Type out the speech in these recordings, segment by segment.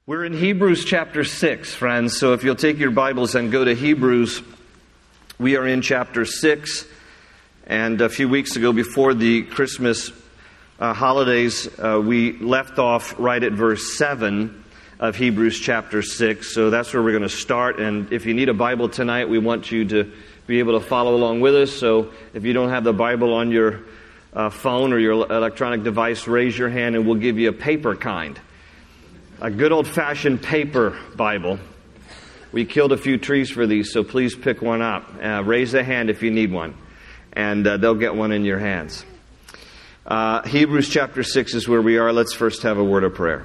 We're in Hebrews chapter 6, friends, so if you'll take your Bibles and go to Hebrews, we are in chapter 6, and a few weeks ago before the Christmas holidays, we left off right at verse 7 of Hebrews chapter 6, so that's where we're going to start, and if you need a Bible tonight, we want you to be able to follow along with us, so if you don't have the Bible on your phone or your electronic device, raise your hand and we'll give you a paper kind. A good old-fashioned paper Bible. We killed a few trees for these, so please pick one up. Raise a hand if you need one, and they'll get one in your hands. Hebrews chapter 6 is where we are. Let's first have a word of prayer.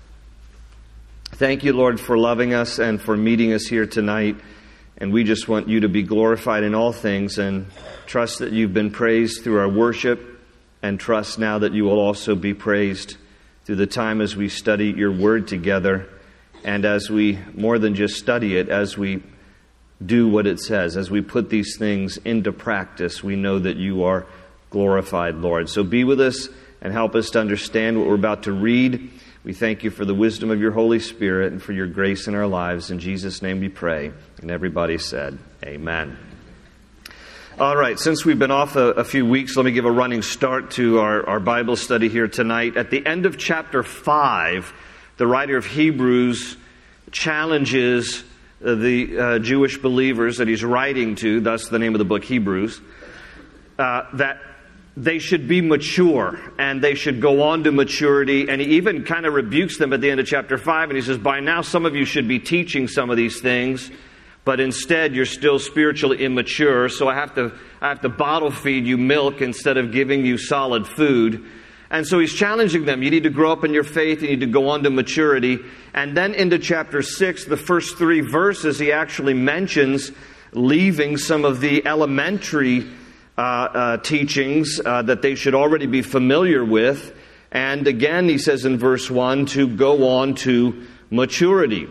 Thank you, Lord, for loving us and for meeting us here tonight. And we just want you to be glorified in all things and trust that you've been praised through our worship, and trust now that you will also be praised through the time as we study your word together, and as we, more than just study it, as we do what it says, as we put these things into practice, we know that you are glorified, Lord. So be with us and help us to understand what we're about to read. We thank you for the wisdom of your Holy Spirit and for your grace in our lives. In Jesus' name we pray. And everybody said, amen. All right, since we've been off a few weeks, let me give a running start to our Bible study here tonight. At the end of chapter 5, the writer of Hebrews challenges the Jewish believers that he's writing to, thus the name of the book, Hebrews, that they should be mature and they should go on to maturity. And he even kind of rebukes them at the end of chapter 5, and he says, by now some of you should be teaching some of these things, but instead you're still spiritually immature, so I have to bottle feed you milk instead of giving you solid food. And so he's challenging them. You need to grow up in your faith, you need to go on to maturity. And then into chapter 6, the first 3 verses, he actually mentions leaving some of the elementary teachings that they should already be familiar with. And again, he says in verse 1 to go on to maturity.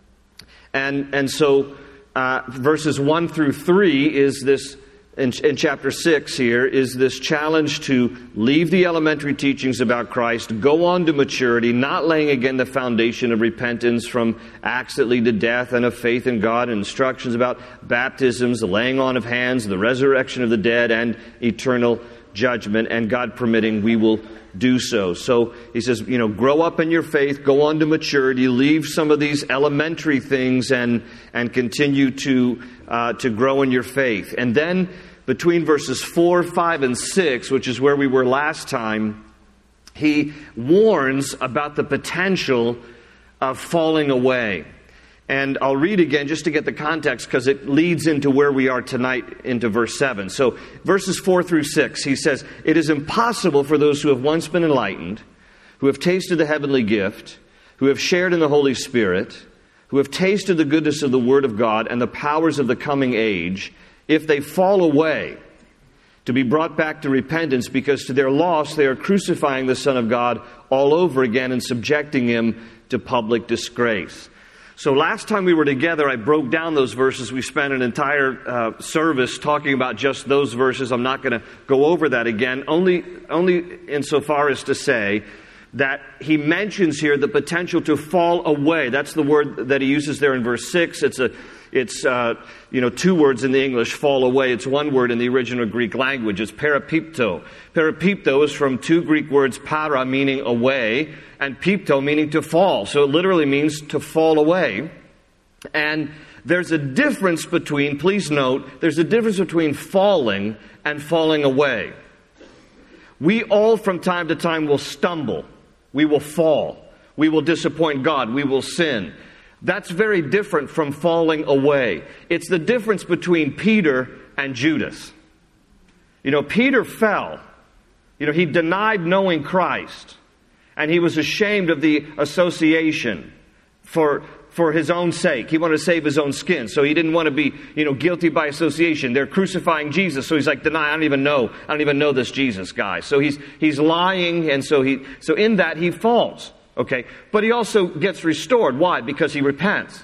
And so verses 1 through 3 is this, in chapter 6 here, is this challenge to leave the elementary teachings about Christ, go on to maturity, not laying again the foundation of repentance from acts that lead to death, and of faith in God, and instructions about baptisms, the laying on of hands, the resurrection of the dead, and eternal judgment, and God permitting, we will do so. So he says, grow up in your faith, go on to maturity, leave some of these elementary things and continue to grow in your faith. And then between verses 4, 5, and 6, which is where we were last time, he warns about the potential of falling away. And I'll read again just to get the context, because it leads into where we are tonight, into verse 7. So verses 4 through 6, he says, it is impossible for those who have once been enlightened, who have tasted the heavenly gift, who have shared in the Holy Spirit, who have tasted the goodness of the Word of God and the powers of the coming age, if they fall away, to be brought back to repentance, because to their loss they are crucifying the Son of God all over again and subjecting him to public disgrace. So last time we were together, I broke down those verses. We spent an entire service talking about just those verses. I'm not going to go over that again, only insofar as to say that he mentions here the potential to fall away. That's the word that he uses there in verse 6. It's 2 words in the English, fall away. It's one word in the original Greek language. It's parapipto. Parapipto is from 2 Greek words, para, meaning away, and pipto, meaning to fall. So it literally means to fall away. And there's a difference between, please note, there's a difference between falling and falling away. We all from time to time will stumble. We will fall. We will disappoint God. We will sin. That's very different from falling away. It's the difference between Peter and Judas. Peter fell. He denied knowing Christ. And he was ashamed of the association for his own sake. He wanted to save his own skin. So he didn't want to be, guilty by association. They're crucifying Jesus. So he's like, deny, I don't even know this Jesus guy. So he's lying, and so in that he falls. Okay, but he also gets restored. Why? Because he repents.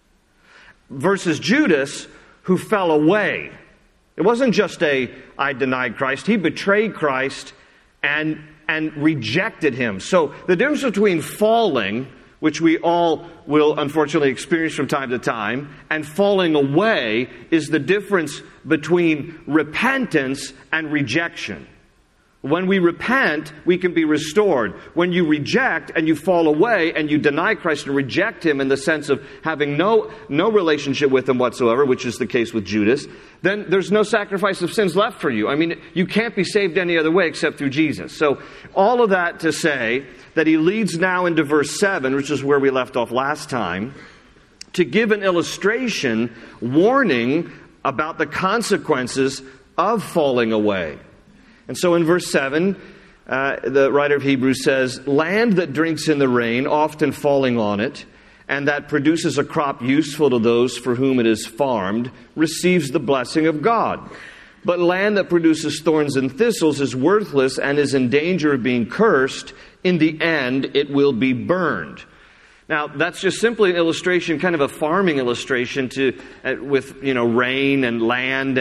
Versus Judas, who fell away. It wasn't just I denied Christ. He betrayed Christ and rejected him. So the difference between falling which we all will unfortunately experience from time to time, and falling away is the difference between repentance and rejection. When we repent, we can be restored. When you reject and you fall away and you deny Christ and reject Him in the sense of having no relationship with Him whatsoever, which is the case with Judas, then there's no sacrifice of sins left for you. I mean, you can't be saved any other way except through Jesus. So all of that to say that he leads now into verse 7, which is where we left off last time, to give an illustration warning about the consequences of falling away. And so in verse 7, the writer of Hebrews says, "Land that drinks in the rain, often falling on it, and that produces a crop useful to those for whom it is farmed, receives the blessing of God. But land that produces thorns and thistles is worthless and is in danger of being cursed. In the end, it will be burned." Now, that's just simply an illustration, kind of a farming illustration with rain and land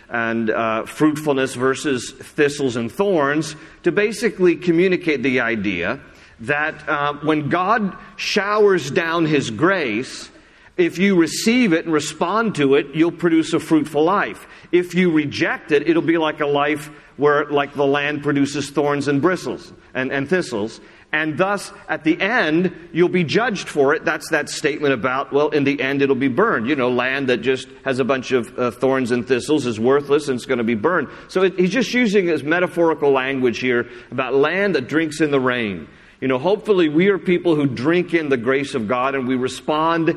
and fruitfulness versus thistles and thorns, to basically communicate the idea that when God showers down His grace, if you receive it and respond to it, you'll produce a fruitful life. If you reject it, it'll be like a life where, like the land produces thorns and bristles and thistles. And thus, at the end, you'll be judged for it. That's that statement about, well, in the end, it'll be burned. Land that just has a bunch of thorns and thistles is worthless and it's going to be burned. So he's just using his metaphorical language here about land that drinks in the rain. Hopefully we are people who drink in the grace of God and we respond,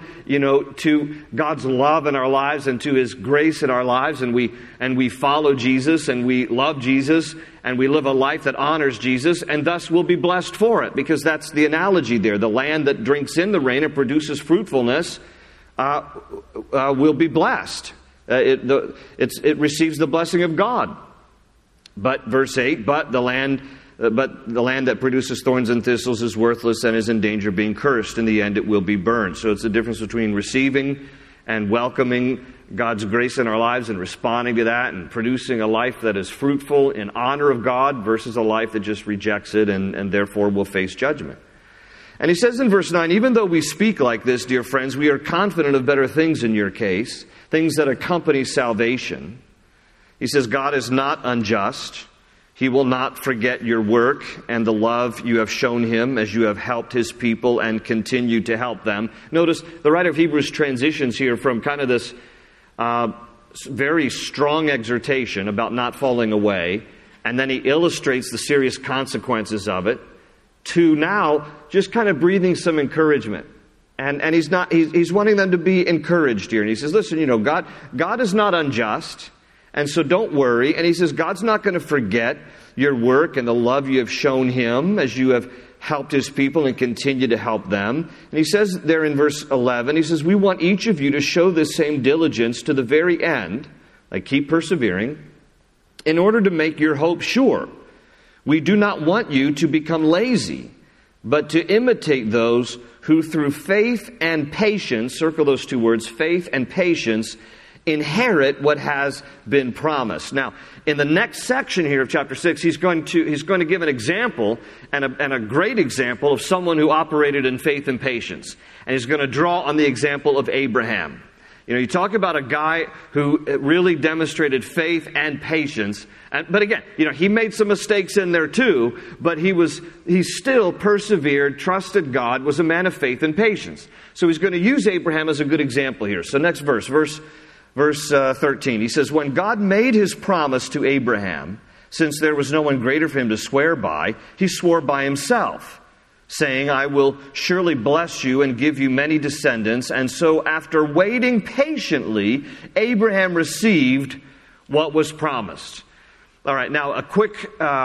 to God's love in our lives and to His grace in our lives, and we follow Jesus and we love Jesus and we live a life that honors Jesus, and thus we'll be blessed for it, because that's the analogy there. The land that drinks in the rain and produces fruitfulness will be blessed. It receives the blessing of God. But verse 8, but the land that produces thorns and thistles is worthless and is in danger of being cursed. In the end, it will be burned. So it's the difference between receiving and welcoming God's grace in our lives and responding to that and producing a life that is fruitful in honor of God versus a life that just rejects it and therefore will face judgment. And he says in verse 9, "Even though we speak like this, dear friends, we are confident of better things in your case, things that accompany salvation." He says, "God is not unjust. He will not forget your work and the love you have shown Him as you have helped His people and continue to help them." Notice the writer of Hebrews transitions here from kind of this very strong exhortation about not falling away, and then he illustrates the serious consequences of it, to now just kind of breathing some encouragement. And he's wanting them to be encouraged here. And he says, listen, God is not unjust. And so don't worry. And he says, God's not going to forget your work and the love you have shown Him as you have helped His people and continue to help them. And he says there in verse 11, he says, "We want each of you to show this same diligence to the very end," like keep persevering, "in order to make your hope sure. We do not want you to become lazy, but to imitate those who through faith and patience," circle those two words, faith and patience, "inherit what has been promised." Now, in the next section here of chapter 6, he's going to give an example, and a great example of someone who operated in faith and patience. And he's going to draw on the example of Abraham. You talk about a guy who really demonstrated faith and patience. But again, he made some mistakes in there too, but he still persevered, trusted God, was a man of faith and patience. So he's going to use Abraham as a good example here. So next verse 13, he says, "When God made His promise to Abraham, since there was no one greater for him to swear by, He swore by Himself, saying, 'I will surely bless you and give you many descendants.' And so after waiting patiently, Abraham received what was promised." All right, now a quick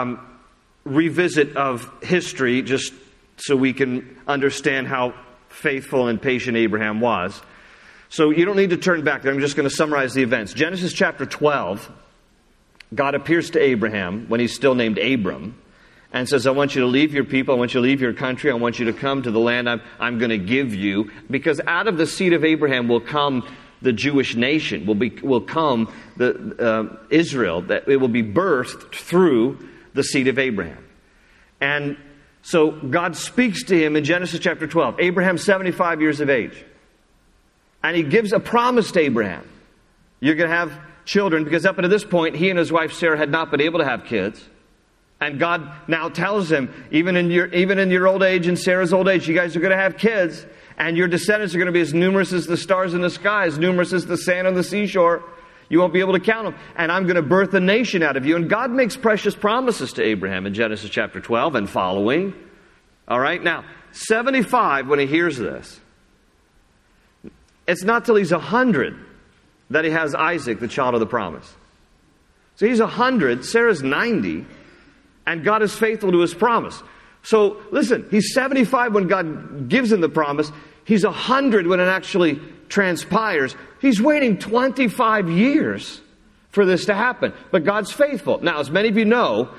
revisit of history, just so we can understand how faithful and patient Abraham was. So you don't need to turn back there. I'm just going to summarize the events. Genesis chapter 12, God appears to Abraham when he's still named Abram and says, "I want you to leave your people. I want you to leave your country. I want you to come to the land I'm going to give you. Because out of the seed of Abraham will come the Jewish nation, will come the Israel, that it will be birthed through the seed of Abraham." And So God speaks to him in Genesis chapter 12. Abraham's 75 years of age. And he gives a promise to Abraham. You're going to have children, because up until this point, he and his wife Sarah had not been able to have kids. And God now tells him, even in your old age and Sarah's old age, you guys are going to have kids. And your descendants are going to be as numerous as the stars in the sky, as numerous as the sand on the seashore. You won't be able to count them. And I'm going to birth a nation out of you. And God makes precious promises to Abraham in Genesis chapter 12 and following. All right, now, 75, when he hears this, it's not till he's 100 that he has Isaac, the child of the promise. So he's 100, Sarah's 90, and God is faithful to his promise. So listen, he's 75 when God gives him the promise. He's 100 when it actually transpires. He's waiting 25 years for this to happen. But God's faithful. Now, as many of you know,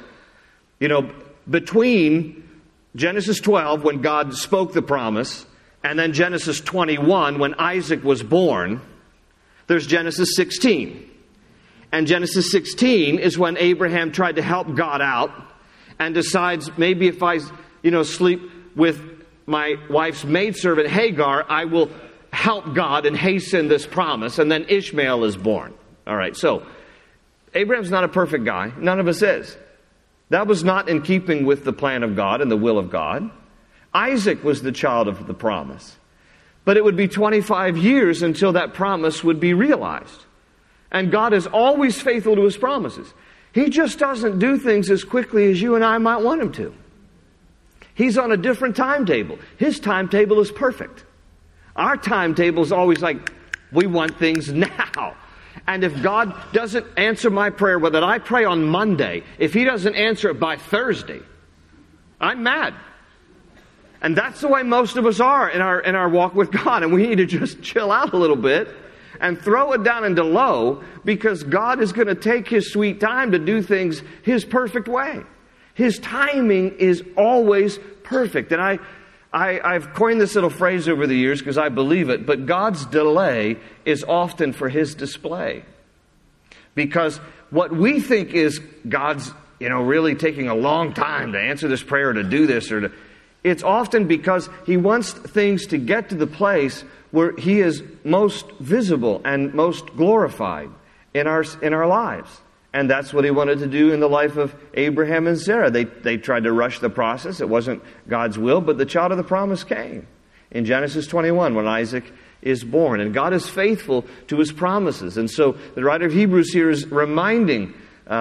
between Genesis 12, when God spoke the promise, and then Genesis 21, when Isaac was born, there's Genesis 16. And Genesis 16 is when Abraham tried to help God out and decides, maybe if I, sleep with my wife's maidservant Hagar, I will help God and hasten this promise. And then Ishmael is born. All right, so Abraham's not a perfect guy. None of us is. That was not in keeping with the plan of God and the will of God. Isaac was the child of the promise. But it would be 25 years until that promise would be realized. And God is always faithful to his promises. He just doesn't do things as quickly as you and I might want him to. He's on a different timetable. His timetable is perfect. Our timetable is always like, we want things now. And if God doesn't answer my prayer, whether I pray on Monday, if he doesn't answer it by Thursday, I'm mad. And that's the way most of us are in our walk with God. And we need to just chill out a little bit and throw it down into low, because God is going to take his sweet time to do things his perfect way. His timing is always perfect. And I've coined this little phrase over the years because I believe it, but God's delay is often for his display. Because what we think is God's, really taking a long time to answer this prayer, to do this, it's often because he wants things to get to the place where he is most visible and most glorified in our lives. And that's what he wanted to do in the life of Abraham and Sarah. They tried to rush the process. It wasn't God's will, but the child of the promise came in Genesis 21 when Isaac is born. And God is faithful to his promises. And so the writer of Hebrews here is reminding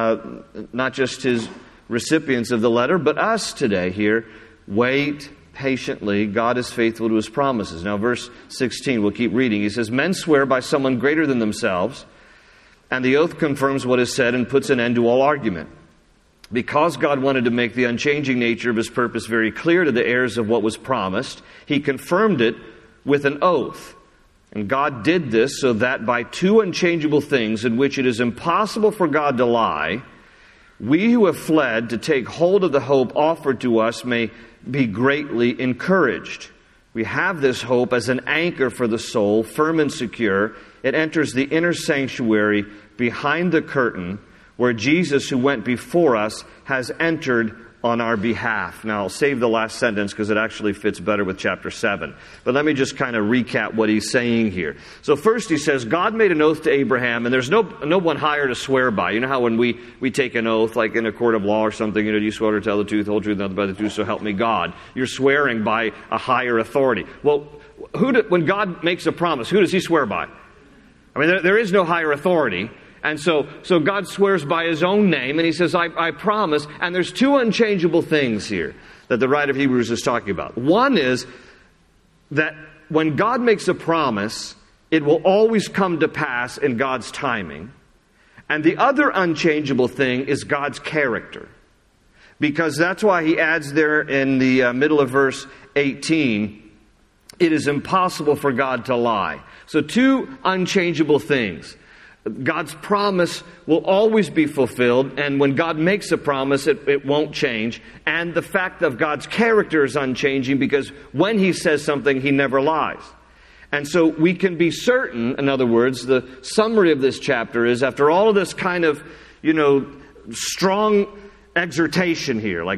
not just his recipients of the letter, but us today here, wait patiently. God is faithful to his promises. Now, verse 16, we'll keep reading. He says, men swear by someone greater than themselves, and the oath confirms what is said and puts an end to all argument. Because God wanted to make the unchanging nature of his purpose very clear to the heirs of what was promised, he confirmed it with an oath. And God did this so that by two unchangeable things in which it is impossible for God to lie, we who have fled to take hold of the hope offered to us may be greatly encouraged. We have this hope as an anchor for the soul, firm and secure. It enters the inner sanctuary behind the curtain, where Jesus, who went before us, has entered on our behalf. Now, I'll save the last sentence because it actually fits better with chapter 7. But let me just kind of recap what he's saying here. So first he says, God made an oath to Abraham, and there's no one higher to swear by. You know how when we take an oath, like in a court of law or something, do you swear to tell the truth, the whole truth, nothing but the truth, so help me God. You're swearing by a higher authority. Well, when God makes a promise, who does he swear by? I mean, there is no higher authority. And so God swears by his own name, and he says, I promise. And there's two unchangeable things here that the writer of Hebrews is talking about. One is that when God makes a promise, it will always come to pass in God's timing. And the other unchangeable thing is God's character. Because that's why he adds there in the middle of verse 18, it is impossible for God to lie. So two unchangeable things. God's promise will always be fulfilled, and when God makes a promise, it won't change. And the fact of God's character is unchanging, because when he says something, he never lies. And so we can be certain, in other words, the summary of this chapter is, after all of this kind of, strong exhortation here, like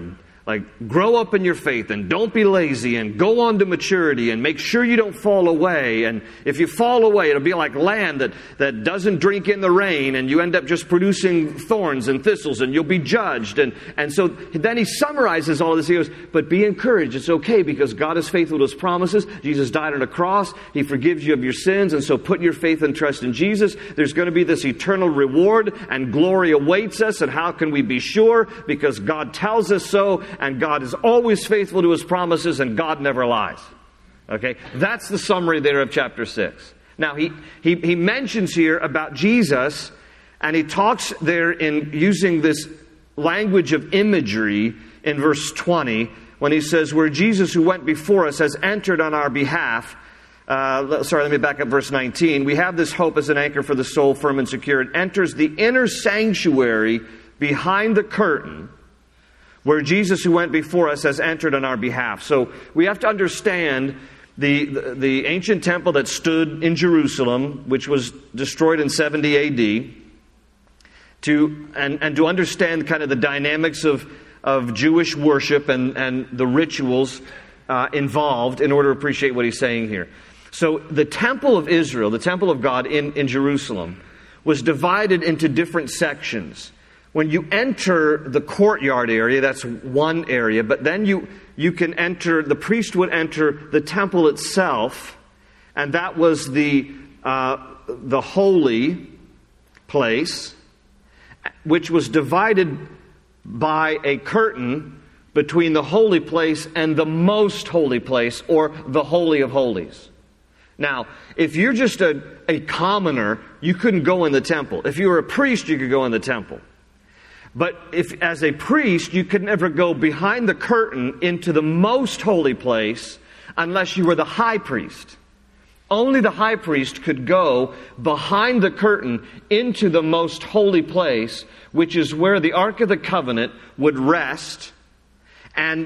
grow up in your faith and don't be lazy and go on to maturity and make sure you don't fall away. And if you fall away, it'll be like land that doesn't drink in the rain, and you end up just producing thorns and thistles, and you'll be judged. And so then he summarizes all of this. He goes, but be encouraged. It's okay because God is faithful to His promises. Jesus died on a cross. He forgives you of your sins. And so put your faith and trust in Jesus. There's going to be this eternal reward, and glory awaits us. And how can we be sure? Because God tells us so. And God is always faithful to His promises, and God never lies. Okay? That's the summary there of chapter 6. Now, he mentions here about Jesus, and he talks there in using this language of imagery in verse 20, when he says, where Jesus who went before us has entered on our behalf. Let me back up verse 19. We have this hope as an anchor for the soul, firm and secure. It enters the inner sanctuary behind the curtain, where Jesus who went before us has entered on our behalf. So we have to understand the ancient temple that stood in Jerusalem, which was destroyed in 70 A.D., to understand kind of the dynamics of Jewish worship and the rituals involved in order to appreciate what he's saying here. So the temple of Israel, the temple of God in Jerusalem, was divided into different sections. When you enter the courtyard area, that's one area, but then you can enter, the priest would enter the temple itself, and that was the holy place, which was divided by a curtain between the holy place and the most holy place, or the Holy of Holies. Now, if you're just a commoner, you couldn't go in the temple. If you were a priest, you could go in the temple. But if, as a priest, you could never go behind the curtain into the most holy place unless you were the high priest. Only the high priest could go behind the curtain into the most holy place, which is where the Ark of the Covenant would rest, and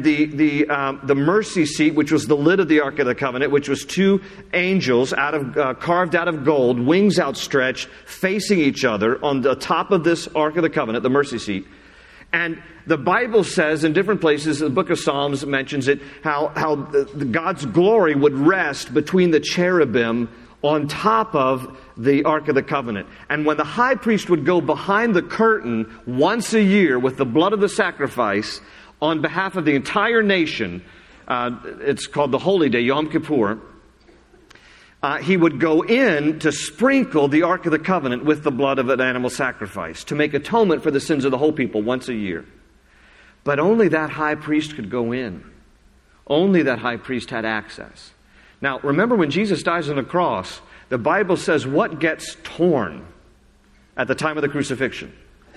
the mercy seat, which was the lid of the Ark of the Covenant, which was two angels carved out of gold, wings outstretched, facing each other on the top of this Ark of the Covenant, the mercy seat. And the Bible says in different places, the book of Psalms mentions it, how God's glory would rest between the cherubim on top of the Ark of the Covenant. And when the high priest would go behind the curtain once a year with the blood of the sacrifice on behalf of the entire nation, it's called the Holy Day, Yom Kippur, he would go in to sprinkle the Ark of the Covenant with the blood of an animal sacrifice to make atonement for the sins of the whole people once a year. But only that high priest could go in. Only that high priest had access. Now, remember when Jesus dies on the cross, the Bible says what gets torn at the time of the crucifixion?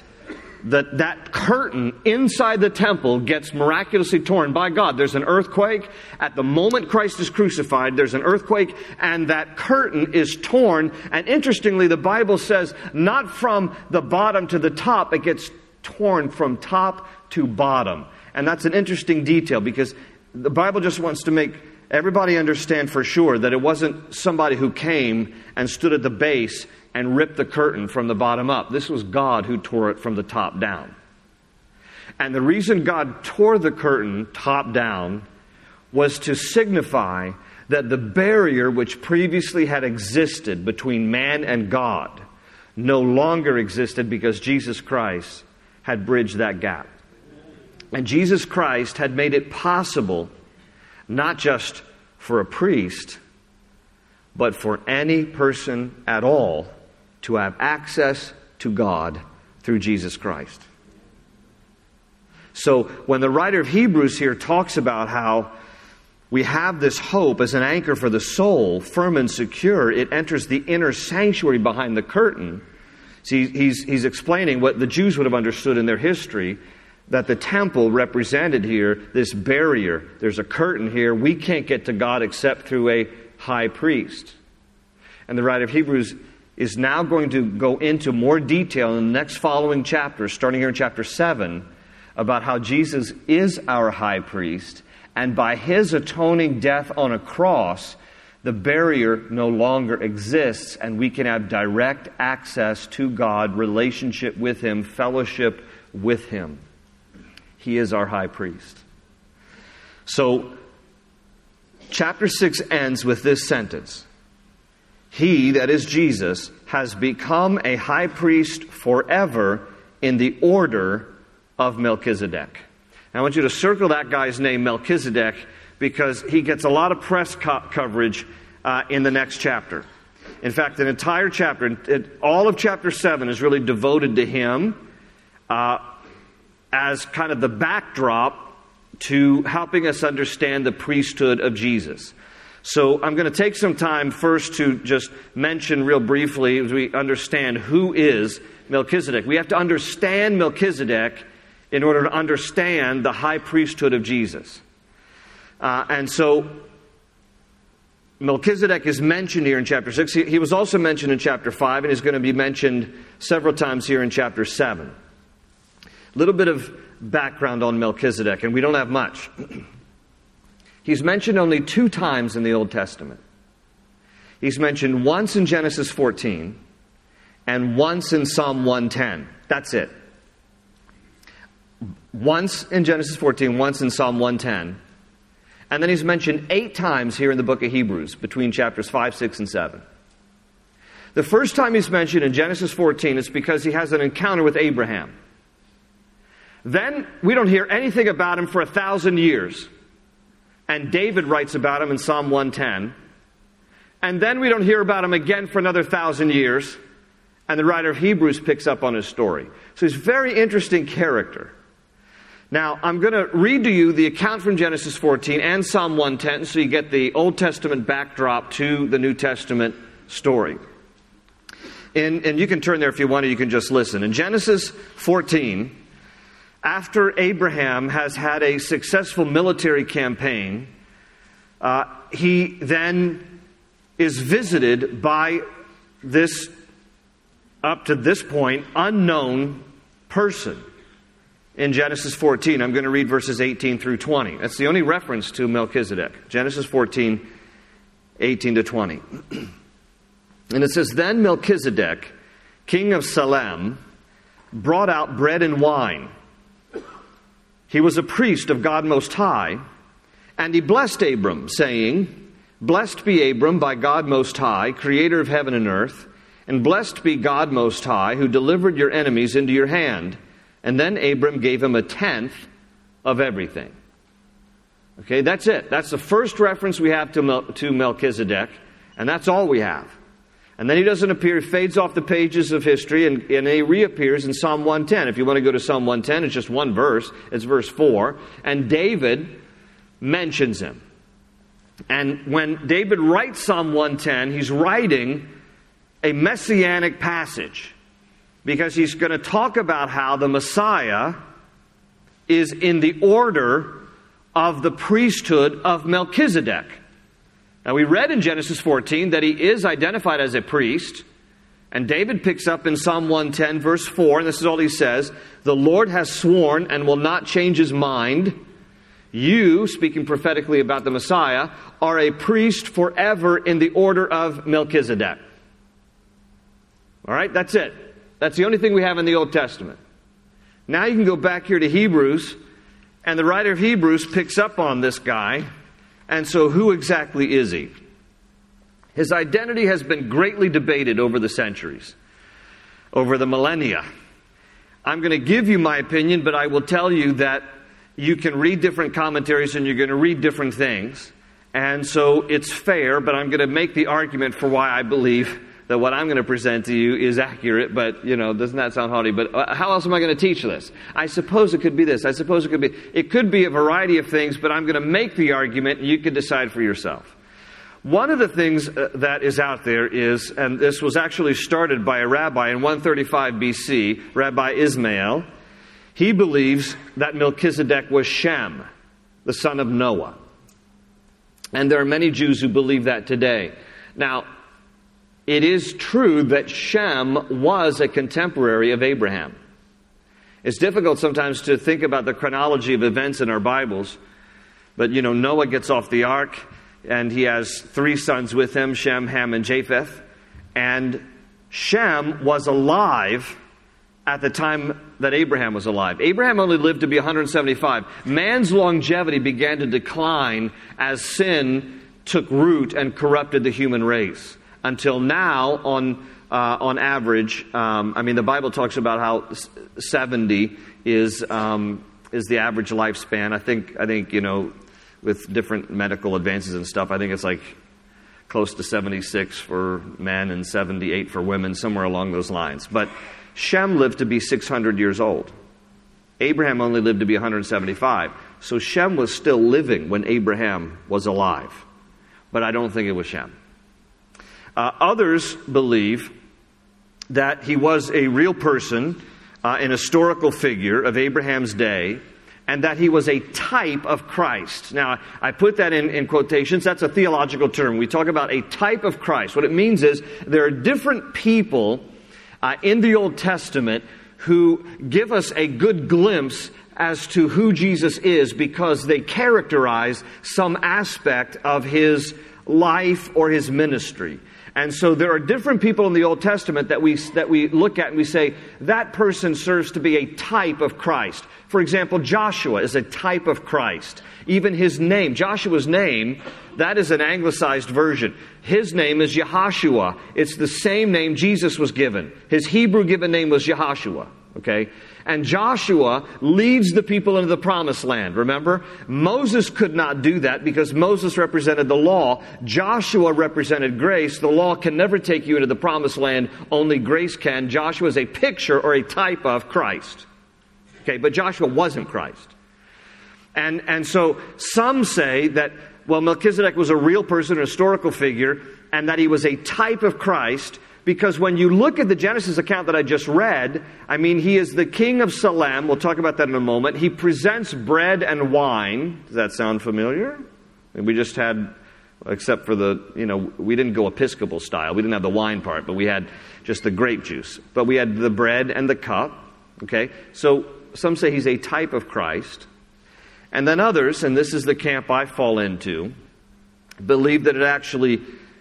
That curtain inside the temple gets miraculously torn by God. There's an earthquake. At the moment Christ is crucified, there's an earthquake, and that curtain is torn. And interestingly, the Bible says not from the bottom to the top, it gets torn from top to bottom. And that's an interesting detail, because the Bible just wants to make everybody understand for sure that it wasn't somebody who came and stood at the base and ripped the curtain from the bottom up. This was God who tore it from the top down. And the reason God tore the curtain top down was to signify that the barrier which previously had existed between man and God no longer existed, because Jesus Christ had bridged that gap. And Jesus Christ had made it possible not just for a priest, but for any person at all to have access to God through Jesus Christ. So when the writer of Hebrews here talks about how we have this hope as an anchor for the soul, firm and secure, it enters the inner sanctuary behind the curtain. See, he's explaining what the Jews would have understood in their history, that the temple represented here this barrier. There's a curtain here. We can't get to God except through a high priest. And the writer of Hebrews is now going to go into more detail in the next following chapter, starting here in chapter 7, about how Jesus is our high priest, and by His atoning death on a cross, the barrier no longer exists, and we can have direct access to God, relationship with Him, fellowship with Him. He is our high priest. So, chapter 6 ends with this sentence. He, that is Jesus, has become a high priest forever in the order of Melchizedek. I want you to circle that guy's name, Melchizedek, because he gets a lot of press coverage in the next chapter. In fact, an entire chapter, all of chapter 7 is really devoted to him as kind of the backdrop to helping us understand the priesthood of Jesus. So I'm going to take some time first to just mention real briefly as we understand who is Melchizedek. We have to understand Melchizedek in order to understand the high priesthood of Jesus. And so Melchizedek is mentioned here in chapter 6. He was also mentioned in chapter 5 and is going to be mentioned several times here in chapter 7. A little bit of background on Melchizedek, and we don't have much. He's mentioned only 2 times in the Old Testament. He's mentioned once in Genesis 14 and once in Psalm 110. That's it. Once in Genesis 14, once in Psalm 110. And then he's mentioned 8 times here in the book of Hebrews, between chapters 5, 6, and 7. The first time he's mentioned in Genesis 14 is because he has an encounter with Abraham. Then we don't hear anything about him for 1,000 years. And David writes about him in Psalm 110. And then we don't hear about him again for another 1,000 years. And the writer of Hebrews picks up on his story. So he's a very interesting character. Now, I'm going to read to you the account from Genesis 14 and Psalm 110 so you get the Old Testament backdrop to the New Testament story. And you can turn there if you want, or you can just listen. In Genesis 14, after Abraham has had a successful military campaign, he then is visited by this, up to this point, unknown person. In Genesis 14, I'm going to read verses 18 through 20. That's the only reference to Melchizedek. Genesis 14, 18 to 20. And it says, Then Melchizedek, king of Salem, brought out bread and wine. He was a priest of God Most High, and he blessed Abram, saying, Blessed be Abram by God Most High, creator of heaven and earth, and blessed be God Most High, who delivered your enemies into your hand. And then Abram gave him 1/10 of everything. Okay, that's it. That's the first reference we have to Melchizedek, and that's all we have. And then he doesn't appear, he fades off the pages of history, and he reappears in Psalm 110. If you want to go to Psalm 110, it's just one verse. It's verse 4. And David mentions him. And when David writes Psalm 110, he's writing a messianic passage, because he's going to talk about how the Messiah is in the order of the priesthood of Melchizedek. Now, we read in Genesis 14 that he is identified as a priest. And David picks up in Psalm 110, verse 4, and this is all he says, The Lord has sworn and will not change his mind. You, speaking prophetically about the Messiah, are a priest forever in the order of Melchizedek. All right, that's it. That's the only thing we have in the Old Testament. Now you can go back here to Hebrews, and the writer of Hebrews picks up on this guy. And so who exactly is he? His identity has been greatly debated over the centuries, over the millennia. I'm going to give you my opinion, but I will tell you that you can read different commentaries and you're going to read different things. And so it's fair, but I'm going to make the argument for why I believe that what I'm going to present to you is accurate, but, doesn't that sound haughty? But how else am I going to teach this? I suppose it could be this. I suppose it could be a variety of things, but I'm going to make the argument and you can decide for yourself. One of the things that is out there is, and this was actually started by a rabbi in 135 BC, Rabbi Ismail. He believes that Melchizedek was Shem, the son of Noah. And there are many Jews who believe that today. Now, it is true that Shem was a contemporary of Abraham. It's difficult sometimes to think about the chronology of events in our Bibles. But, Noah gets off the ark, and he has 3 sons with him, Shem, Ham, and Japheth. And Shem was alive at the time that Abraham was alive. Abraham only lived to be 175. Man's longevity began to decline as sin took root and corrupted the human race. Until now, on average, the Bible talks about how 70 is the average lifespan. I think with different medical advances and stuff, I think it's like close to 76 for men and 78 for women, somewhere along those lines. But Shem lived to be 600 years old. Abraham only lived to be 175. So Shem was still living when Abraham was alive. But I don't think it was Shem. Others believe that he was a real person, an historical figure of Abraham's day, and that he was a type of Christ. Now, I put that in quotations. That's a theological term. We talk about a type of Christ. What it means is there are different people in the Old Testament who give us a good glimpse as to who Jesus is because they characterize some aspect of his life or his ministry. And so there are different people in the Old Testament that we look at and we say, that person serves to be a type of Christ. For example, Joshua is a type of Christ. Even his name, Joshua's name, that is an anglicized version. His name is Yehoshua. It's the same name Jesus was given. His Hebrew given name was Yehoshua. Okay? And Joshua leads the people into the promised land. Remember? Moses could not do that because Moses represented the law. Joshua represented grace. The law can never take you into the promised land. Only grace can. Joshua is a picture or a type of Christ. Okay, but Joshua wasn't Christ. And so some say that, well, Melchizedek was a real person, a historical figure, and that he was a type of Christ. Because when you look at the Genesis account that I just read, he is the king of Salem. We'll talk about that in a moment. He presents bread and wine. Does that sound familiar? And we just had, except for we didn't go Episcopal style. We didn't have the wine part, but we had just the grape juice. But we had the bread and the cup. Okay? So some say he's a type of Christ. And then others, and this is the camp I fall into, believe that it actually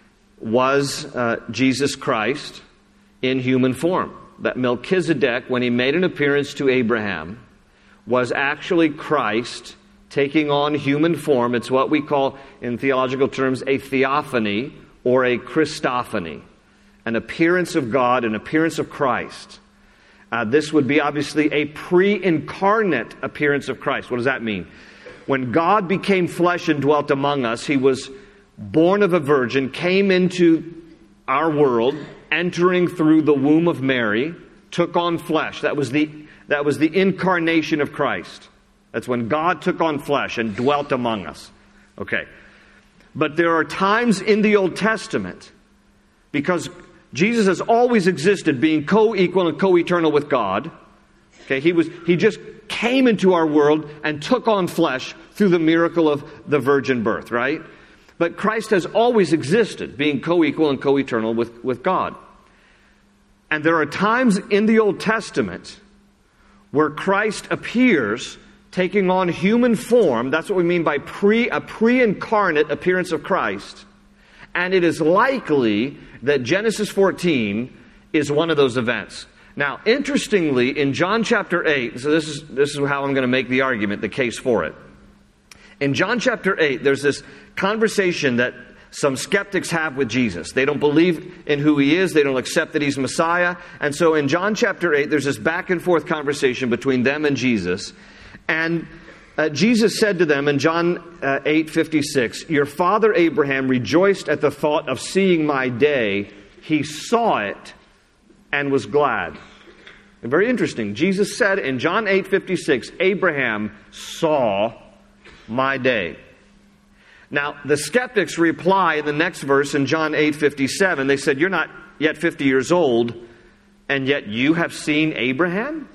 was Jesus Christ in human form. That Melchizedek, when he made an appearance to Abraham, was actually Christ taking on human form. It's what we call, in theological terms, a theophany or a Christophany. An appearance of God, an appearance of Christ. This would be obviously a pre-incarnate appearance of Christ. What does that mean? When God became flesh and dwelt among us, he was born of a virgin, came into our world, entering through the womb of Mary, took on flesh. That was the incarnation of Christ. That's when God took on flesh and dwelt among us. Okay. But there are times in the Old Testament, because Jesus has always existed being co-equal and co-eternal with God. Okay, he just came into our world and took on flesh through the miracle of the virgin birth, right? But Christ has always existed, being co-equal and co-eternal with God. And there are times in the Old Testament where Christ appears taking on human form. That's what we mean by a pre-incarnate appearance of Christ. And it is likely that Genesis 14 is one of those events. Now, interestingly, in John chapter 8, so this is how I'm going to make the argument, the case for it. In John chapter 8, there's this conversation that some skeptics have with Jesus. They don't believe in who he is. They don't accept that he's Messiah. And so in John chapter 8, there's this back and forth conversation between them and Jesus. And Jesus said to them in John 8:56, "Your father Abraham rejoiced at the thought of seeing my day. He saw it and was glad." And very interesting. Jesus said in John 8:56, Abraham saw my day. Now, the skeptics reply in the next verse in John 8:57. They said, "You're not yet 50 years old, and yet you have seen Abraham?"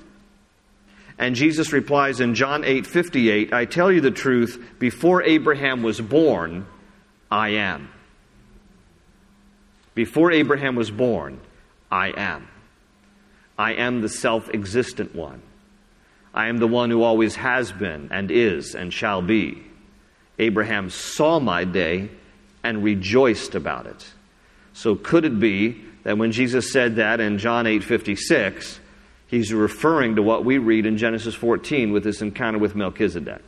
And Jesus replies in John 8:58, "I tell you the truth, before Abraham was born, I am." Before Abraham was born, I am. I am the self-existent one. I am the one who always has been and is and shall be. Abraham saw my day and rejoiced about it. So could it be that when Jesus said that in John 8:56, He's referring to what we read in Genesis 14 with this encounter with Melchizedek.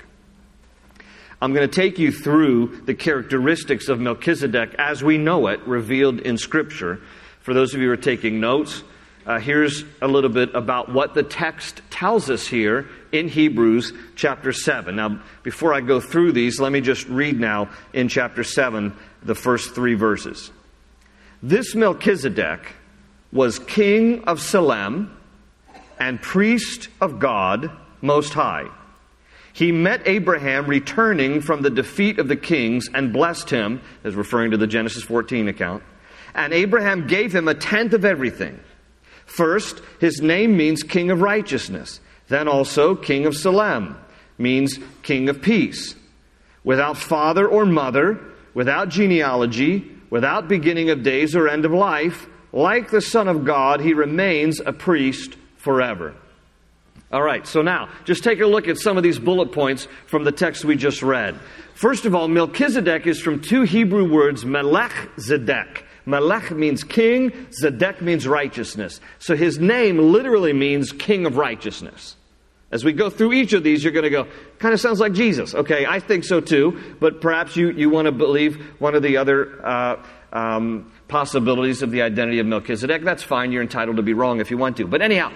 I'm going to take you through the characteristics of Melchizedek as we know it, revealed in Scripture. For those of you who are taking notes, here's a little bit about what the text tells us here in Hebrews chapter 7. Now, before I go through these, let me just read now in chapter 7 the first 3 verses. This Melchizedek was king of Salem and priest of God Most High. He met Abraham returning from the defeat of the kings and blessed him, as referring to the Genesis 14 account. And Abraham gave him a tenth of everything. First, his name means king of righteousness. Then also king of Salem means king of peace. Without father or mother, without genealogy, without beginning of days or end of life, like the Son of God, he remains a priest forever. All right, so now, just take a look at some of these bullet points from the text we just read. First of all, Melchizedek is from 2 Hebrew words, Melech Zedek. Melech means king, Zedek means righteousness. So his name literally means king of righteousness. As we go through each of these, you're going to go, kind of sounds like Jesus. Okay, I think so too, but perhaps you want to believe one of the other possibilities of the identity of Melchizedek. That's fine, you're entitled to be wrong if you want to. But anyhow,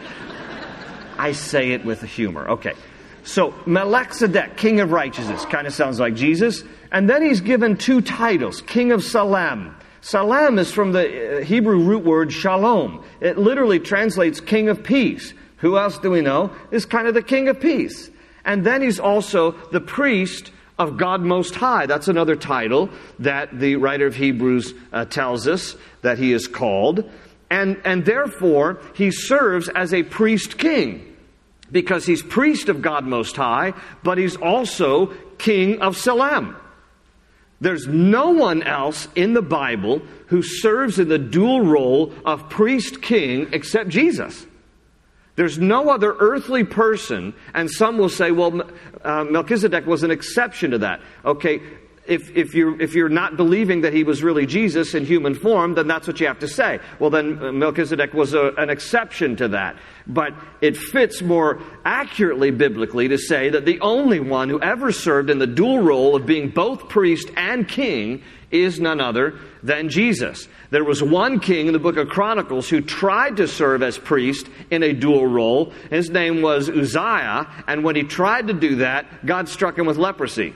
I say it with humor. Okay. So, Melchizedek, king of righteousness, kind of sounds like Jesus. And then he's given 2 titles, king of Salem. Salem is from the Hebrew root word shalom. It literally translates king of peace. Who else do we know is kind of the king of peace? And then he's also the priest of God Most High. That's another title that the writer of Hebrews tells us that he is called. And therefore, he serves as a priest king, because he's priest of God Most High, but he's also king of Salem. There's no one else in the Bible who serves in the dual role of priest king except Jesus. There's no other earthly person, and some will say, well, Melchizedek was an exception to that. Okay, if you're not believing that he was really Jesus in human form, then that's what you have to say. Well, then Melchizedek was an exception to that. But it fits more accurately biblically to say that the only one who ever served in the dual role of being both priest and king is none other than Jesus. There was one king in the book of Chronicles who tried to serve as priest in a dual role. His name was Uzziah, and when he tried to do that, God struck him with leprosy.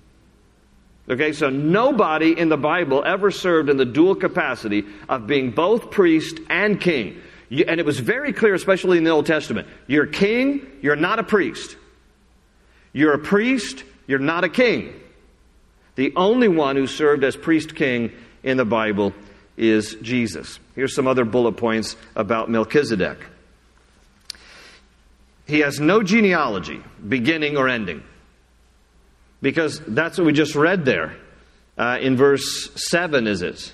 Okay, so nobody in the Bible ever served in the dual capacity of being both priest and king. And it was very clear, especially in the Old Testament. You're king, you're not a priest. You're a priest, you're not a king. The only one who served as priest king in the Bible is Jesus. Here's some other bullet points about Melchizedek. He has no genealogy, beginning or ending. Because that's what we just read there in verse 7, is it?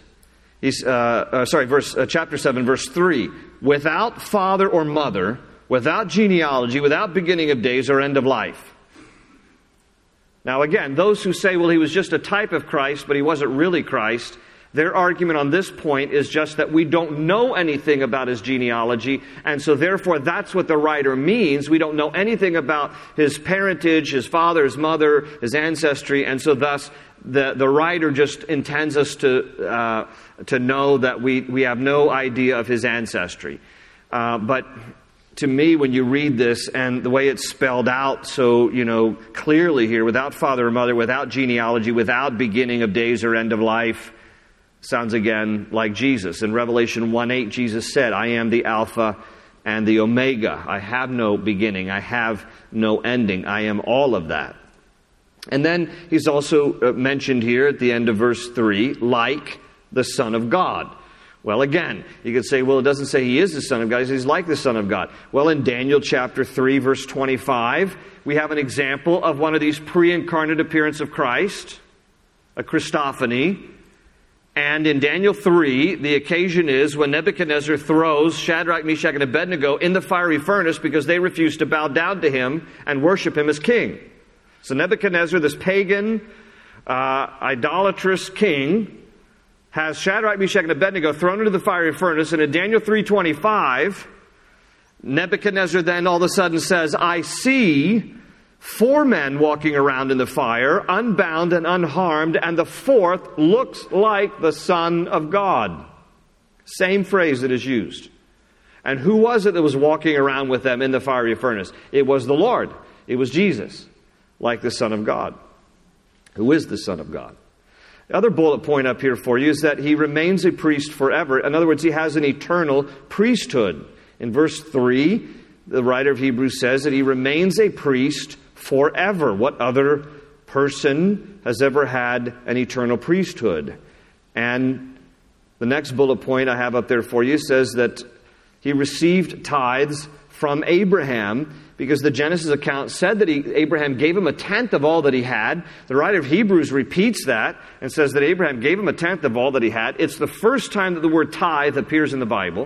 Chapter 7, verse 3. Without father or mother, without genealogy, without beginning of days or end of life. Now again, those who say, well, he was just a type of Christ, but he wasn't really Christ, their argument on this point is just that we don't know anything about his genealogy, and so therefore that's what the writer means. We don't know anything about his parentage, his father, his mother, his ancestry, and so thus the writer just intends us to know that we have no idea of his ancestry. But to me, when you read this and the way it's spelled out so, clearly here, without father or mother, without genealogy, without beginning of days or end of life, sounds again like Jesus. In Revelation 1:8, Jesus said, I am the Alpha and the Omega. I have no beginning. I have no ending. I am all of that. And then he's also mentioned here at the end of verse 3, like the Son of God. Well, again, you could say, well, it doesn't say he is the Son of God. It says he's like the Son of God. Well, in Daniel chapter 3, verse 25, we have an example of one of these pre-incarnate appearances of Christ, a Christophany. And in Daniel 3, the occasion is when Nebuchadnezzar throws Shadrach, Meshach, and Abednego in the fiery furnace because they refuse to bow down to him and worship him as king. So Nebuchadnezzar, this pagan, idolatrous king, has Shadrach, Meshach, and Abednego thrown into the fiery furnace. And in Daniel 3:25, Nebuchadnezzar then all of a sudden says, I see 4 men walking around in the fire, unbound and unharmed, and the 4th looks like the Son of God. Same phrase that is used. And who was it that was walking around with them in the fiery furnace? It was the Lord. It was Jesus, like the Son of God. Who is the Son of God? The other bullet point up here for you is that he remains a priest forever. In other words, he has an eternal priesthood. In verse 3, the writer of Hebrews says that he remains a priest forever. What other person has ever had an eternal priesthood? And the next bullet point I have up there for you says that he received tithes from Abraham, because the Genesis account said that Abraham gave him a tenth of all that he had. The writer of Hebrews repeats that and says that Abraham gave him a tenth of all that he had. It's the first time that the word tithe appears in the Bible.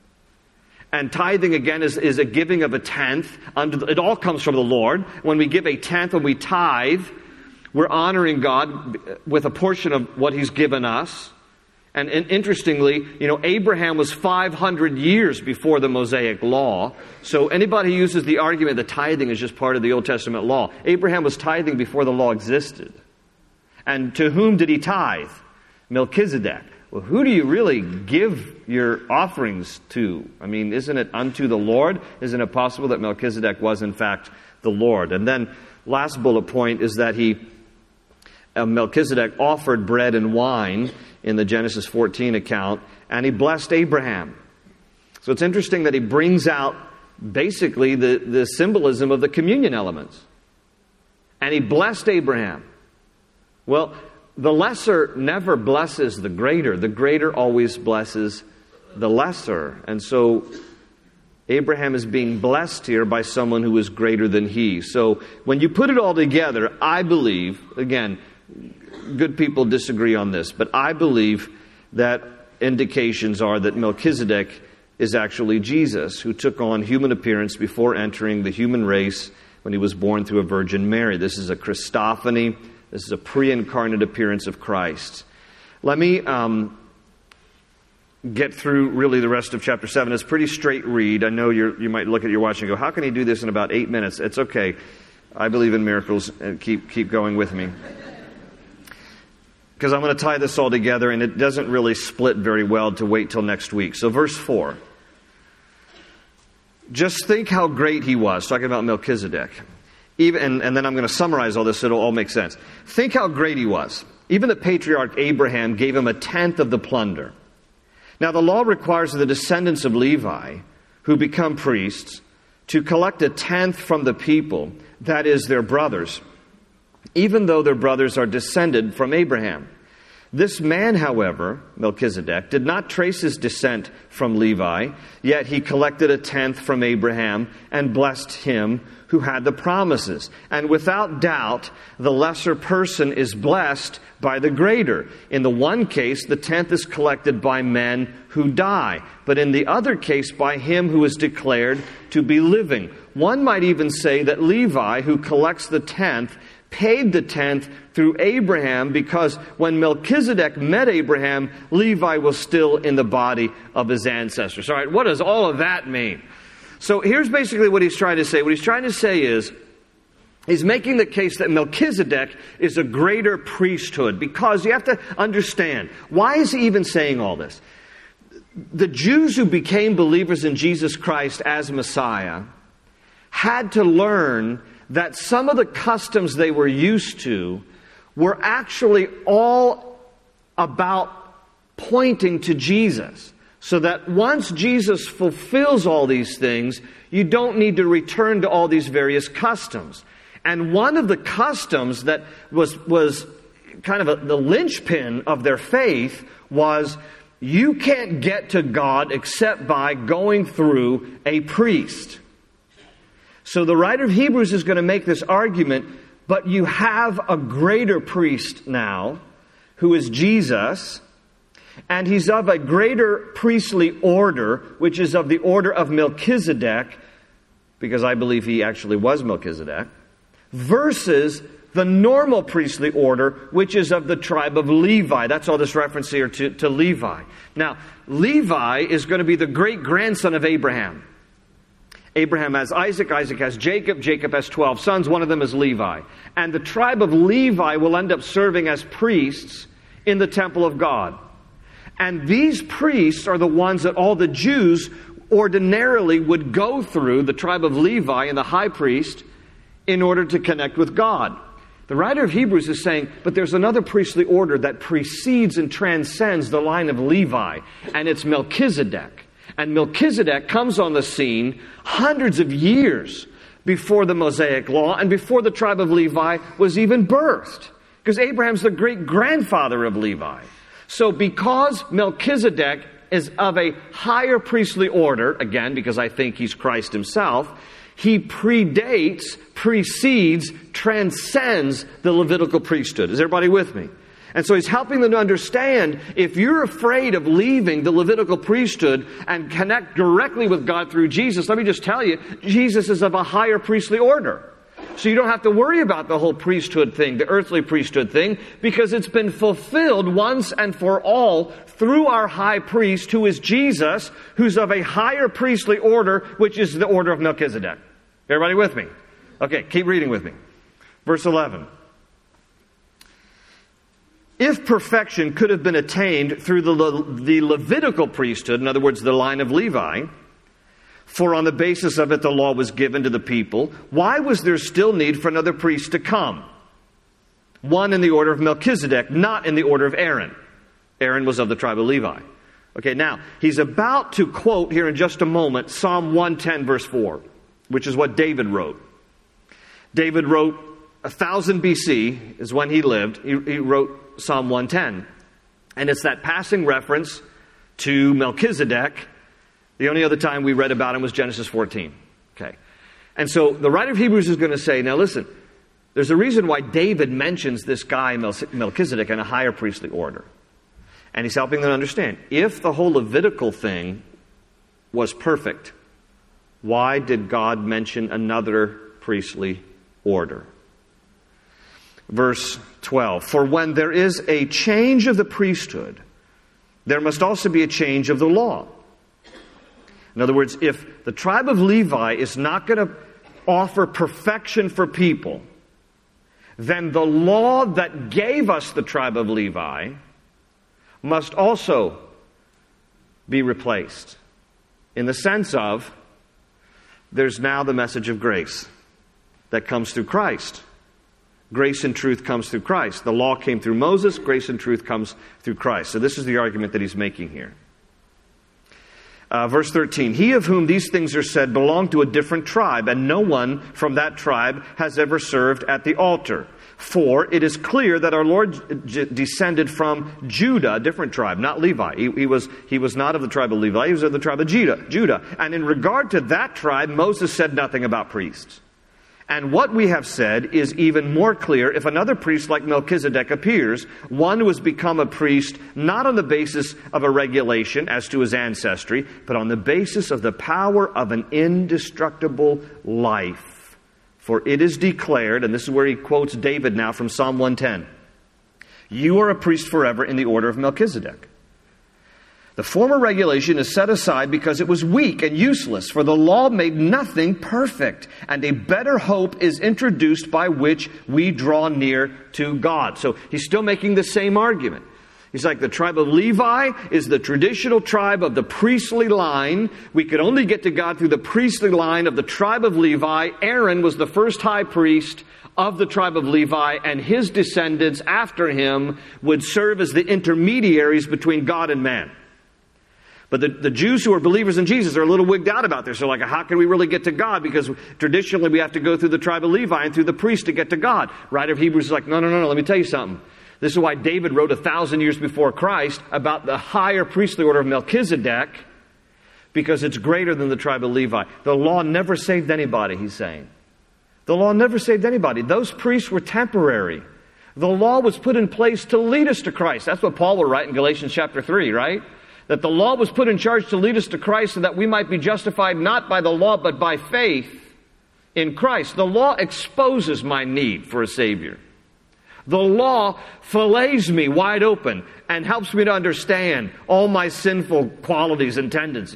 And tithing, again, is a giving of a tenth. It all comes from the Lord. When we give a tenth, when we tithe, we're honoring God with a portion of what He's given us. And interestingly, Abraham was 500 years before the Mosaic Law. So anybody who uses the argument that tithing is just part of the Old Testament law, Abraham was tithing before the law existed. And to whom did he tithe? Melchizedek. Well, who do you really give your offerings to? I mean, isn't it unto the Lord? Isn't it possible that Melchizedek was in fact the Lord? And then last bullet point is that Melchizedek offered bread and wine in the Genesis 14 account, and he blessed Abraham. So it's interesting that he brings out basically the symbolism of the communion elements. And he blessed Abraham. Well, the lesser never blesses the greater. The greater always blesses the lesser. And so Abraham is being blessed here by someone who is greater than he. So when you put it all together, I believe, again, good people disagree on this, but I believe that indications are that Melchizedek is actually Jesus, who took on human appearance before entering the human race when he was born through a Virgin Mary. This is a Christophany. This is a pre-incarnate appearance of Christ. Let me get through really the rest of chapter 7. It's a pretty straight read. I know you might look at your watch and go, how can he do this in about 8 minutes? It's okay. I believe in miracles, and keep going with me. Because I'm going to tie this all together, and it doesn't really split very well to wait till next week. So verse 4. Just think how great he was, talking about Melchizedek. And then I'm going to summarize all this so it'll all make sense. Think how great he was. Even the patriarch Abraham gave him a tenth of the plunder. Now the law requires the descendants of Levi, who become priests, to collect a tenth from the people, that is, their brothers, even though their brothers are descended from Abraham. This man, however, Melchizedek, did not trace his descent from Levi, yet he collected a tenth from Abraham and blessed him who had the promises. And without doubt, the lesser person is blessed by the greater. In the one case, the tenth is collected by men who die, but in the other case, by him who is declared to be living. One might even say that Levi, who collects the tenth, paid the tenth through Abraham, because when Melchizedek met Abraham, Levi was still in the body of his ancestors. All right, what does all of that mean? So here's basically what he's trying to say. What he's trying to say is, he's making the case that Melchizedek is a greater priesthood, because you have to understand, why is he even saying all this? The Jews who became believers in Jesus Christ as Messiah had to learn that some of the customs they were used to were actually all about pointing to Jesus. So that once Jesus fulfills all these things, you don't need to return to all these various customs. And one of the customs that was kind of the linchpin of their faith was, you can't get to God except by going through a priest. So the writer of Hebrews is going to make this argument, but you have a greater priest now, who is Jesus, and he's of a greater priestly order, which is of the order of Melchizedek, because I believe he actually was Melchizedek, versus the normal priestly order, which is of the tribe of Levi. That's all this reference here to Levi. Now, Levi is going to be the great-grandson of Abraham. Abraham has Isaac, Isaac has Jacob, Jacob has 12 sons, one of them is Levi. And the tribe of Levi will end up serving as priests in the temple of God. And these priests are the ones that all the Jews ordinarily would go through, the tribe of Levi and the high priest, in order to connect with God. The writer of Hebrews is saying, but there's another priestly order that precedes and transcends the line of Levi, and it's Melchizedek. And Melchizedek comes on the scene hundreds of years before the Mosaic Law and before the tribe of Levi was even birthed, because Abraham's the great-grandfather of Levi. So because Melchizedek is of a higher priestly order, again, because I think he's Christ himself, he precedes, transcends the Levitical priesthood. Is everybody with me? And so he's helping them to understand, if you're afraid of leaving the Levitical priesthood and connect directly with God through Jesus, let me just tell you, Jesus is of a higher priestly order. So you don't have to worry about the whole priesthood thing, the earthly priesthood thing, because it's been fulfilled once and for all through our high priest, who is Jesus, who's of a higher priestly order, which is the order of Melchizedek. Everybody with me? Okay, keep reading with me. Verse 11. If perfection could have been attained through the Levitical priesthood, in other words, the line of Levi, for on the basis of it the law was given to the people, why was there still need for another priest to come? One in the order of Melchizedek, not in the order of Aaron. Aaron was of the tribe of Levi. Okay, now, he's about to quote here in just a moment Psalm 110 verse 4, which is what David wrote. David wrote 1000 BC is when he lived. He wrote Psalm 110. And it's that passing reference to Melchizedek. The only other time we read about him was Genesis 14. Okay. And so the writer of Hebrews is going to say, now listen, there's a reason why David mentions this guy Melchizedek in a higher priestly order. And he's helping them understand, if the whole Levitical thing was perfect, why did God mention another priestly order? Verse 12, for when there is a change of the priesthood, there must also be a change of the law. In other words, if the tribe of Levi is not going to offer perfection for people, then the law that gave us the tribe of Levi must also be replaced. In the sense of, there's now the message of grace that comes through Christ. Grace and truth comes through Christ. The law came through Moses. Grace and truth comes through Christ. So this is the argument that he's making here. Verse 13, he of whom these things are said belonged to a different tribe, and no one from that tribe has ever served at the altar. For it is clear that our Lord descended from Judah, a different tribe, not Levi. He was not of the tribe of Levi, he was of the tribe of Judah. And in regard to that tribe, Moses said nothing about priests. And what we have said is even more clear if another priest like Melchizedek appears, one who has become a priest not on the basis of a regulation as to his ancestry, but on the basis of the power of an indestructible life. For it is declared, and this is where he quotes David now from Psalm 110, you are a priest forever in the order of Melchizedek. The former regulation is set aside because it was weak and useless, for the law made nothing perfect, and a better hope is introduced by which we draw near to God. So he's still making the same argument. He's like, the tribe of Levi is the traditional tribe of the priestly line. We could only get to God through the priestly line of the tribe of Levi. Aaron was the first high priest of the tribe of Levi, and his descendants after him would serve as the intermediaries between God and man. But the Jews who are believers in Jesus are a little wigged out about this. They're like, how can we really get to God? Because traditionally we have to go through the tribe of Levi and through the priest to get to God. Writer of Hebrews is like, no, let me tell you something. This is why David wrote 1,000 years before Christ about the higher priestly order of Melchizedek, because it's greater than the tribe of Levi. The law never saved anybody, he's saying. The law never saved anybody. Those priests were temporary. The law was put in place to lead us to Christ. That's what Paul will write in Galatians chapter 3, right? That the law was put in charge to lead us to Christ so that we might be justified not by the law but by faith in Christ. The law exposes my need for a Savior. The law fillets me wide open and helps me to understand all my sinful qualities and tendencies.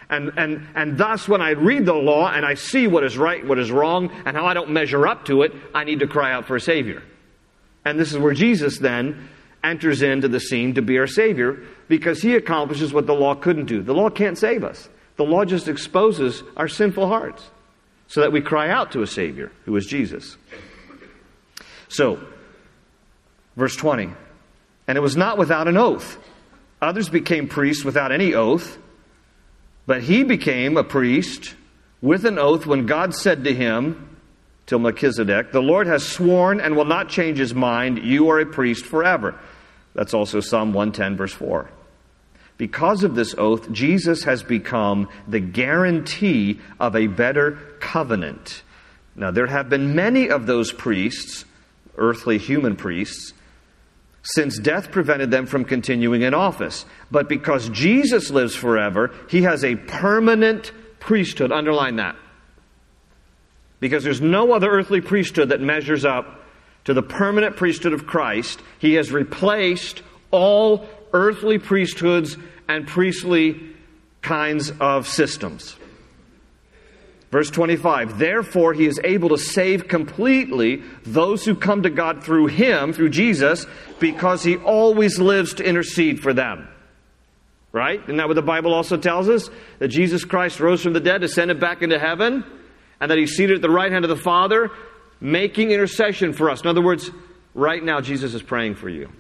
And thus, when I read the law and I see what is right, what is wrong, and how I don't measure up to it, I need to cry out for a Savior. And this is where Jesus then enters into the scene to be our Savior, because He accomplishes what the law couldn't do. The law can't save us. The law just exposes our sinful hearts so that we cry out to a Savior, who is Jesus. So, verse 20, and it was not without an oath. Others became priests without any oath, but He became a priest with an oath when God said to him, till Melchizedek, the Lord has sworn and will not change His mind, you are a priest forever. That's also Psalm 110, verse 4. Because of this oath, Jesus has become the guarantee of a better covenant. Now, there have been many of those priests, earthly human priests, since death prevented them from continuing in office. But because Jesus lives forever, He has a permanent priesthood. Underline that. Because there's no other earthly priesthood that measures up to the permanent priesthood of Christ. He has replaced all earthly priesthoods and priestly kinds of systems. Verse 25, therefore He is able to save completely those who come to God through Him, through Jesus, because He always lives to intercede for them. Right? Isn't that what the Bible also tells us? That Jesus Christ rose from the dead, ascended back into heaven, and that He's seated at the right hand of the Father, making intercession for us. In other words, right now Jesus is praying for you.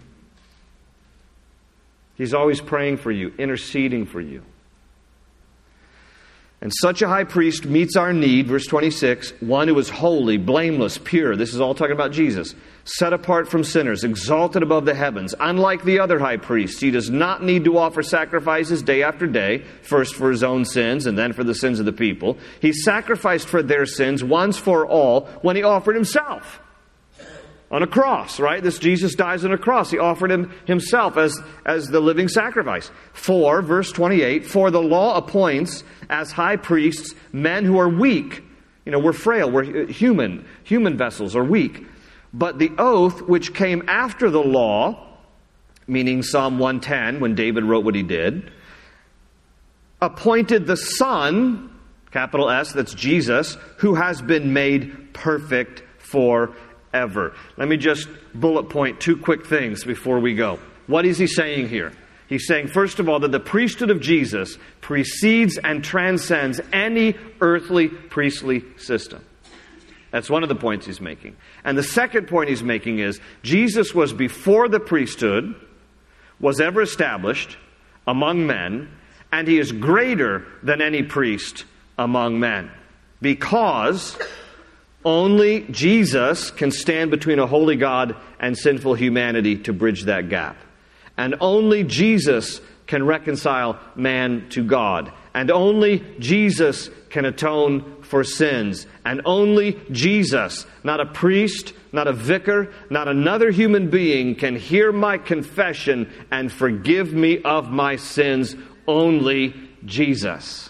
He's always praying for you, interceding for you. And such a high priest meets our need, verse 26, one who is holy, blameless, pure. This is all talking about Jesus. Set apart from sinners, exalted above the heavens. Unlike the other high priests, He does not need to offer sacrifices day after day, first for His own sins and then for the sins of the people. He sacrificed for their sins once for all when He offered Himself. On a cross, right? This Jesus dies on a cross. He offered Himself as the living sacrifice. For, verse 28, for the law appoints as high priests men who are weak. You know, we're frail. We're human. Human vessels are weak. But the oath which came after the law, meaning Psalm 110, when David wrote what he did, appointed the Son, capital S, that's Jesus, who has been made perfect forever. Let me just bullet point two quick things before we go. What is he saying here? He's saying, first of all, that the priesthood of Jesus precedes and transcends any earthly priestly system. That's one of the points he's making. And the second point he's making is, Jesus was before the priesthood was ever established among men, and He is greater than any priest among men. Because only Jesus can stand between a holy God and sinful humanity to bridge that gap. And only Jesus can reconcile man to God. And only Jesus can atone for sins. And only Jesus, not a priest, not a vicar, not another human being, can hear my confession and forgive me of my sins. Only Jesus.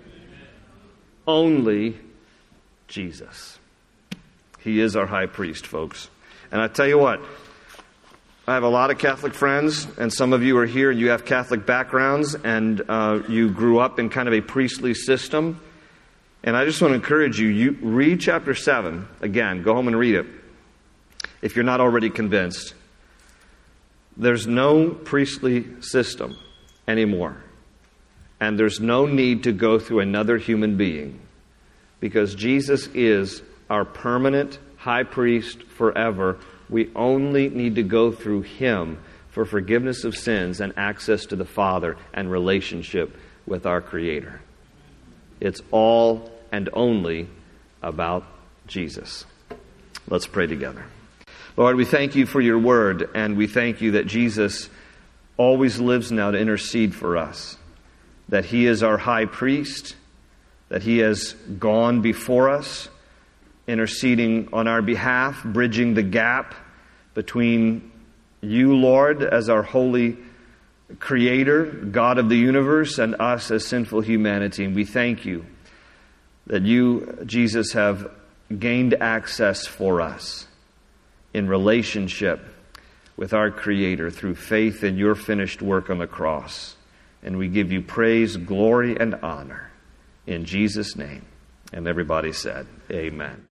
Only Jesus. He is our high priest, folks. And I tell you what, I have a lot of Catholic friends, and some of you are here and you have Catholic backgrounds, and you grew up in kind of a priestly system. And I just want to encourage you, you read chapter 7. Again, go home and read it, if you're not already convinced. There's no priestly system anymore. And there's no need to go through another human being, because Jesus is our permanent high priest forever. We only need to go through Him for forgiveness of sins and access to the Father and relationship with our Creator. It's all and only about Jesus. Let's pray together. Lord, we thank You for Your word, and we thank You that Jesus always lives now to intercede for us, that He is our high priest, that He has gone before us, interceding on our behalf, bridging the gap between You, Lord, as our holy Creator, God of the universe, and us as sinful humanity. And we thank You that You, Jesus, have gained access for us in relationship with our Creator through faith in Your finished work on the cross. And we give you praise, glory, and honor in Jesus' name. And everybody said, amen.